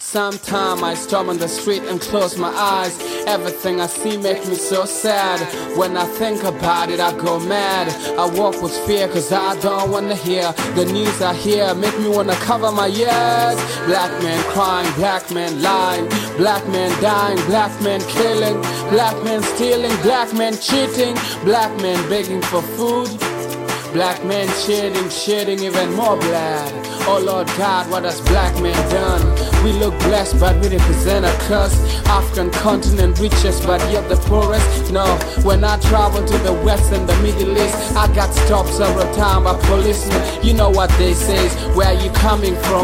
Sometime I storm on the street and close my eyes. Everything I see make me so sad. When I think about it, I go mad. I walk with fear cause I don't wanna hear the news I hear. Make me wanna cover my ears. Black men crying, black men lying, black men dying, black men killing, black men stealing, black men cheating, black men begging for food, black men shedding even more blood. Oh Lord God, what has black men done? We look blessed but we represent a curse. African continent richest but yet the poorest. No, when I travel to the west and the Middle East, I got stopped several times by policemen. You know what they say, where are you coming from?